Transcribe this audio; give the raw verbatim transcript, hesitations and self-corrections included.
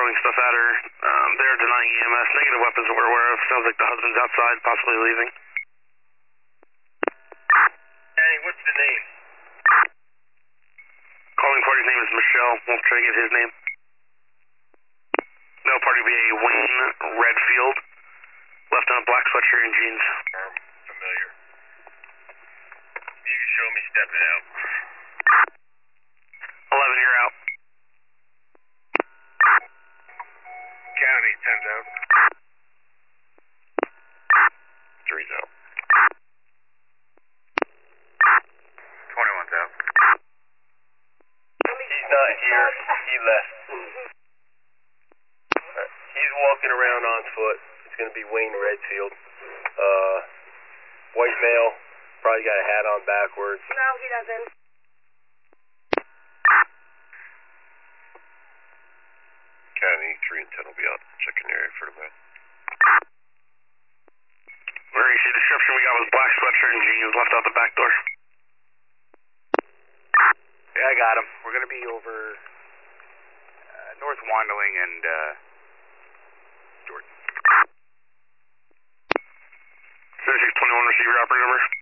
throwing stuff at her. Um, they're denying E M S. Negative weapons that we're aware of. Sounds like the husband's outside, possibly leaving. Hey, what's the name? Calling party's name is Michelle. We'll try to get his name. No, party be a Wayne Redfield. Left in a black sweatshirt and jeans. Um, familiar. You can show me stepping out. eleven, you're out. County, ten's out. Three's out. twenty-one's out. He's not here. He left. Right. He's walking around on foot. It's going to be Wayne Redfield. Uh, white male. Probably got a hat on backwards. No, he doesn't. County, three and ten will be out. Checking area for the man. Where you see the description we got was black sweatshirt and jeans left out the back door. Yeah, I got him. We're going to be over uh, North Wandling and uh, Jordan. thirty-six twenty-one receiver operator number.